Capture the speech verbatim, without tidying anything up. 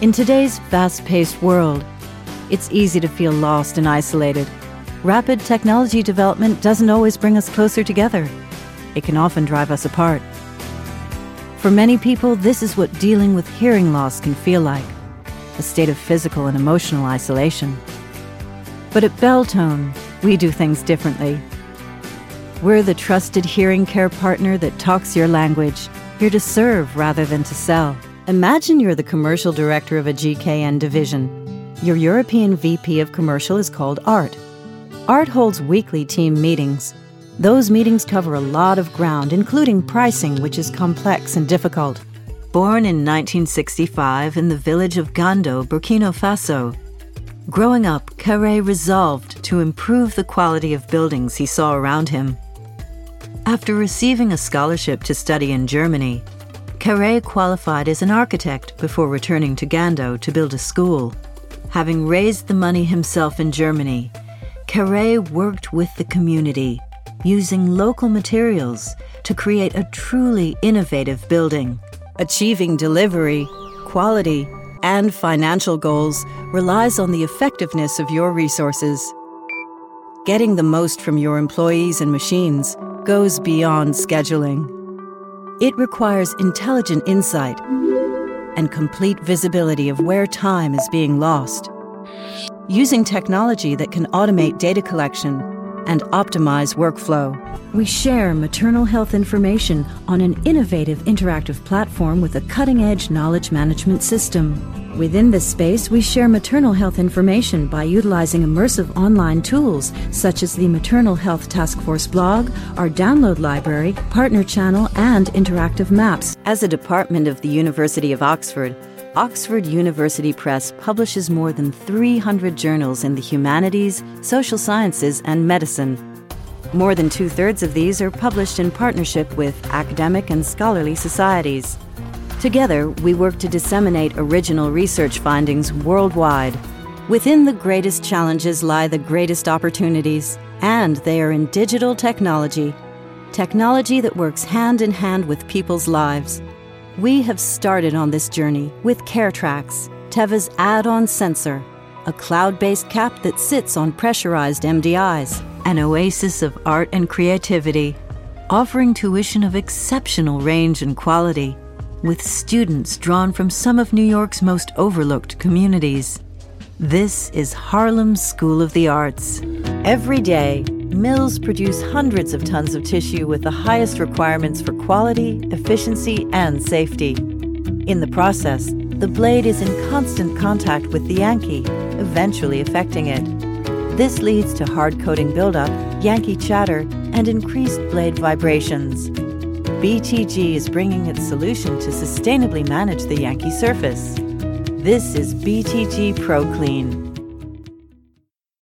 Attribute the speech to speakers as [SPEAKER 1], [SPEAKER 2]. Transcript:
[SPEAKER 1] In today's fast-paced world, it's easy to feel lost and isolated. Rapid technology development doesn't always bring us closer together. It can often drive us apart. For many people, this is what dealing with hearing loss can feel like, a state of physical and emotional isolation. But at Beltone, we do things differently. We're the trusted hearing care partner that talks your language, here to serve rather than to sell. Imagine you're the commercial director of a G K N division. Your European V P of commercial is called Art. Art holds weekly team meetings. Those meetings cover a lot of ground, including pricing, which is complex and difficult. Born in nineteen sixty-five in the village of Gando, Burkina Faso, growing up, Carré resolved to improve the quality of buildings he saw around him. After receiving a scholarship to study in Germany, Carré qualified as an architect before returning to Gando to build a school. Having raised the money himself in Germany, Carré worked with the community, using local materials to create a truly innovative building. Achieving delivery, quality, and financial goals relies on the effectiveness of your resources. Getting the most from your employees and machines goes beyond scheduling. It requires intelligent insight and complete visibility of where time is being lost. Using technology that can automate data collection and optimize workflow. We share maternal health information on an innovative interactive platform with a cutting-edge knowledge management system. Within this space, we share maternal health information by utilizing immersive online tools such as the Maternal Health Task Force blog, our download library, partner channel, and interactive maps. As a department of the University of Oxford, Oxford University Press publishes more than three hundred journals in the humanities, social sciences, and medicine. More than two-thirds of these are published in partnership with academic and scholarly societies. Together, we work to disseminate original research findings worldwide. Within the greatest challenges lie the greatest opportunities, and they are in digital technology. Technology that works hand in hand with people's lives. We have started on this journey with CareTrax, Teva's add-on sensor, a cloud-based cap that sits on pressurized M D Is, an oasis of art and creativity, offering tuition of exceptional range and quality, with students drawn from some of New York's most overlooked communities. This is Harlem School of the Arts. Every day, mills produce hundreds of tons of tissue with the highest requirements for quality, efficiency, and safety. In the process, the blade is in constant contact with the Yankee, eventually affecting it. This leads to hard coating buildup, Yankee chatter, and increased blade vibrations. B T G is bringing its solution to sustainably manage the Yankee surface. This is B T G ProClean.